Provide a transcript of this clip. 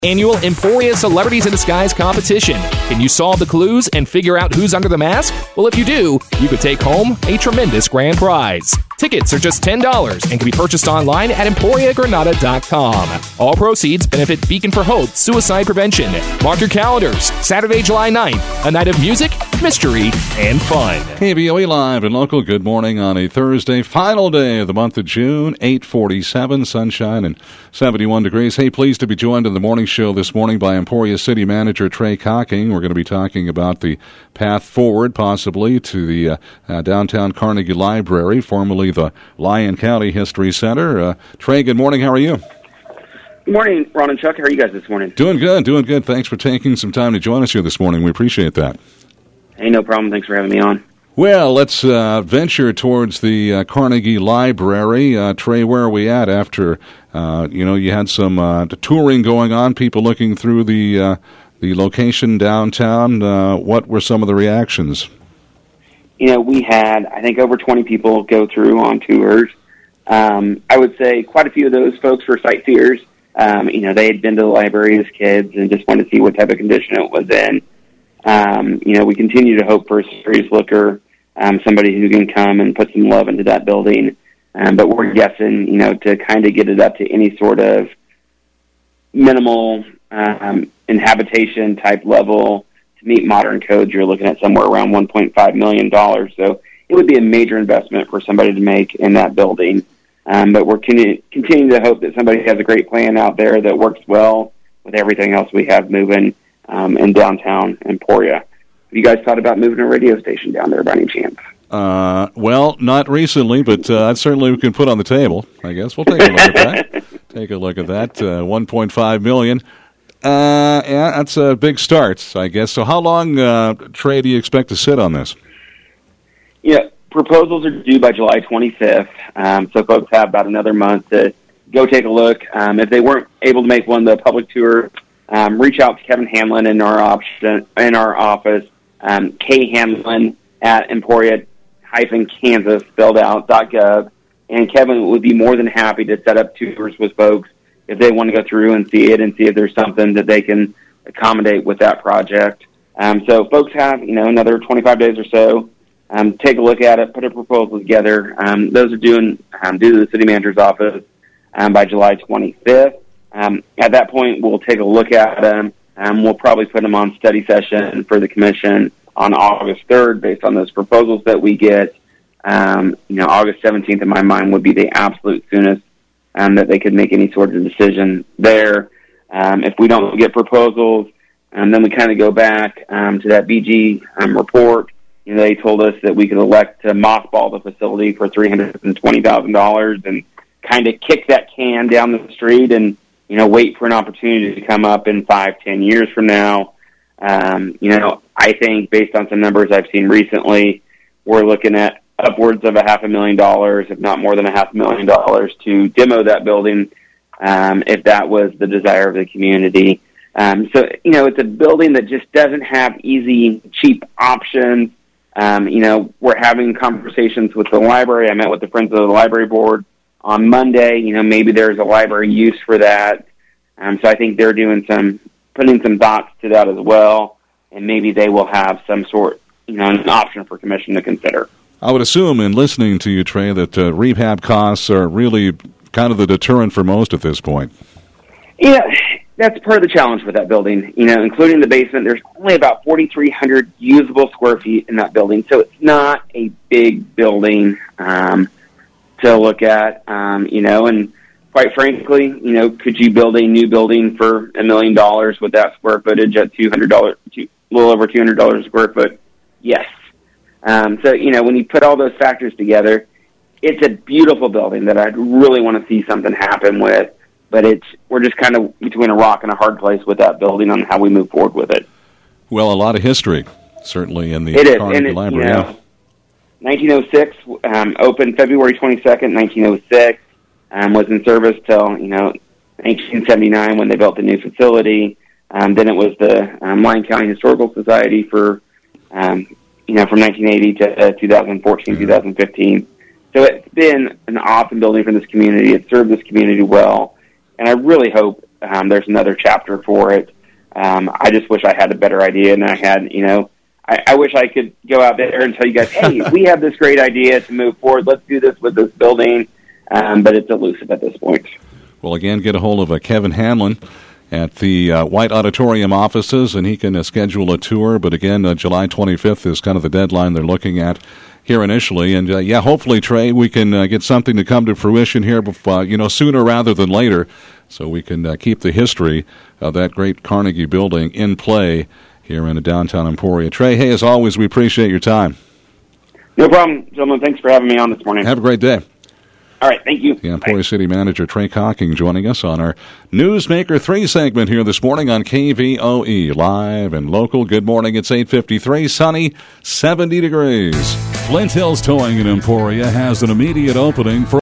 Annual Emporia Celebrities in Disguise competition. Can you solve the clues and figure out who's under the mask? Well, if you do, you could take home a tremendous grand prize. Tickets are just $10 and can be purchased online at EmporiaGranada.com. All proceeds benefit Beacon for Hope Suicide Prevention. Mark your calendars. Saturday, July 9th, a night of music, mystery, and fun. KBOE Live and Local, good morning on a Thursday, final day of the month of June, 8:47, sunshine and 71 degrees. Hey, pleased to be joined in the morning show this morning by Emporia City Manager Trey Cocking. We're going to be talking about the path forward, possibly, to the downtown Carnegie Library, formerly the Lyon County History Center. Trey, good morning. How are you? Good morning, Ron and Chuck. How are you guys this morning? Doing good. Thanks for taking some time to join us here this morning. We appreciate that. Hey, no problem. Thanks for having me on. Well, let's venture towards the Carnegie Library. Trey, where are we at after, you had some touring going on, people looking through the location downtown. What were some of the reactions? We had, I think, over 20 people go through on tours. I would say quite a few of those folks were sightseers. They had been to the library as kids and just wanted to see what type of condition it was in. We continue to hope for a serious looker, somebody who can come and put some love into that building. But we're guessing, to kind of get it up to any sort of minimal inhabitation type level to meet modern codes, you're looking at somewhere around $1.5 million. So it would be a major investment for somebody to make in that building. But we're continuing to hope that somebody has a great plan out there that works well with everything else we have moving in downtown Emporia. Have you guys thought about moving a radio station down there by any chance? Well, not recently, but that's certainly we can put on the table, I guess. We'll take a look at that. $1.5 million. Yeah, that's a big start, I guess. So how long, Trey, do you expect to sit on this? Yeah, proposals are due by July 25th, so folks have about another month to go take a look. If they weren't able to make one of the public tours, reach out to Kevin Hanlon in our office, khanlon at Emporia-Kansas, spelled out, .gov, and Kevin would be more than happy to set up tours with folks if they want to go through and see it and see if there's something that they can accommodate with that project. So folks have, another 25 days or so. Take a look at it, put a proposal together. Those are due to the city manager's office by July 25th. At that point, we'll take a look at them. We'll probably put them on study session for the commission on August 3rd based on those proposals that we get. August 17th in my mind would be the absolute soonest that they could make any sort of decision there. If we don't get proposals, then we kind of go back to that BG report. They told us that we could elect to mothball the facility for $320,000 and kind of kick that can down the street and, wait for an opportunity to come up in 5-10 years from now. I think based on some numbers I've seen recently, we're looking at upwards of $500,000, if not more than $500,000 to demo that building, if that was the desire of the community. It's a building that just doesn't have easy, cheap options. We're having conversations with the library. I met with the Friends of the Library Board on Monday. Maybe there's a library use for that. So I think they're putting some thoughts to that as well, and maybe they will have some sort, an option for commission to consider. I would assume, in listening to you, Trey, that rehab costs are really kind of the deterrent for most at this point. Yeah, that's part of the challenge with that building. Including the basement, there's only about 4,300 usable square feet in that building, so it's not a big building to look at. And quite frankly, could you build a new building for $1 million with that square footage at $200, a little over $200 a square foot? Yes. So when you put all those factors together, it's a beautiful building that I'd really want to see something happen with. But we're just kind of between a rock and a hard place with that building on how we move forward with it. Well, a lot of history, certainly, in the Carnegie Library. 1906, opened February 22nd, 1906, was in service till, 1979 when they built the new facility. Then it was the Lyon County Historical Society for, from 1980 to 2014, 2015. So it's been an awesome building for this community. It served this community well. And I really hope there's another chapter for it. I just wish I had a better idea, and I had, I wish I could go out there and tell you guys, hey, we have this great idea to move forward. Let's do this with this building. But it's elusive at this point. Well, again, get a hold of Kevin Hanlon at the White Auditorium offices, and he can schedule a tour. But again, July 25th is kind of the deadline they're looking at here initially. And, hopefully, Trey, we can get something to come to fruition here, sooner rather than later, so we can keep the history of that great Carnegie building in play here in downtown Emporia. Trey, hey, as always, we appreciate your time. No problem, gentlemen. Thanks for having me on this morning. Have a great day. All right, thank you. The Emporia City Manager Trey Cocking joining us on our Newsmaker 3 segment here this morning on KVOE, live and local. Good morning, it's 8:53, sunny, 70 degrees. Flint Hills Towing in Emporia has an immediate opening for